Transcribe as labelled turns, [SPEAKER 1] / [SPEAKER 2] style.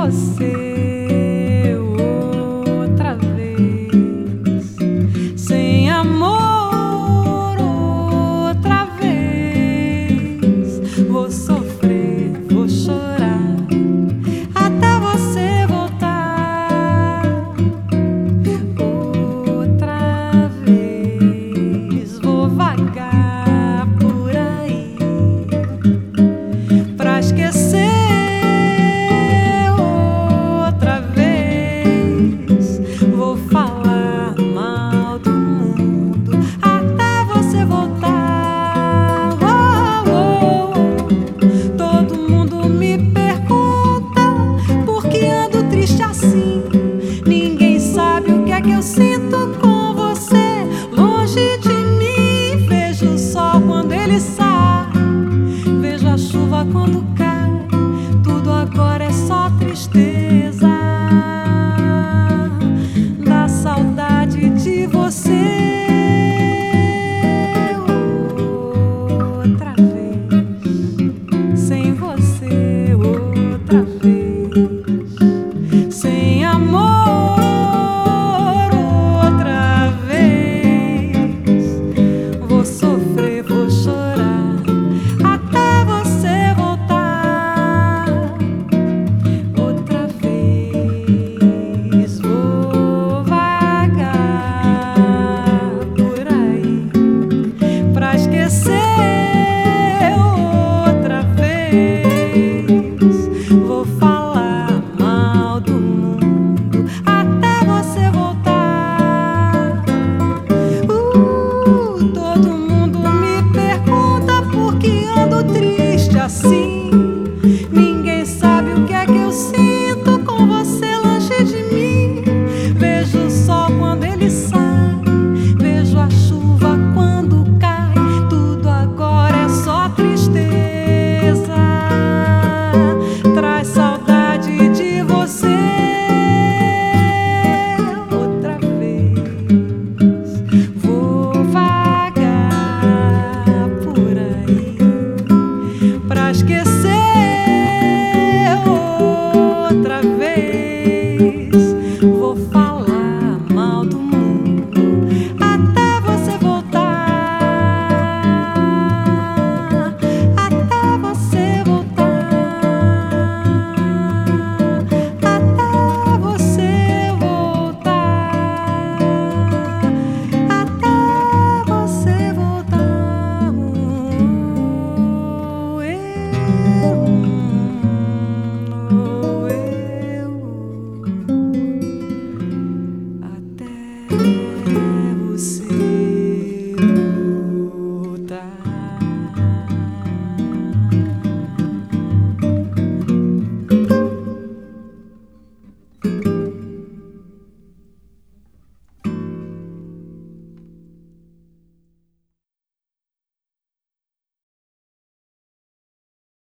[SPEAKER 1] você outra vez, sem amor outra vez. Vou sofrer, vou chorar até você voltar outra vez. Vou vagar por aí pra esquecer outra vez. Vou falar mal do mundo até você voltar. Todo mundo me pergunta por que ando triste assim. Ninguém sabe o que é que eu sinto com você longe de mim. Vejo o sol quando ele sai, vejo a chuva quando cai. Tudo agora é só tristeza, da saudade de você outra vez, sem você outra vez, sem amor outra vez. Vou sofrer, vou chorar até você voltar outra vez. Vou vagar por aí pra esquecer outra vez. Vou falar mal do mundo até você voltar. Todo mundo me pergunta por que ando triste assim. Ninguém sabe o que é que eu sinto com você longe de mim. Vejo o sol quando ele sai, vejo a chuva quando cai. Tudo agora é só tristeza, traz saudade de você outra vez. Vou vagar por aí pra esquecer outra vez. Vou falar mal do mundo até você voltar, até você voltar, até você voltar, até você voltar. Até você voltar.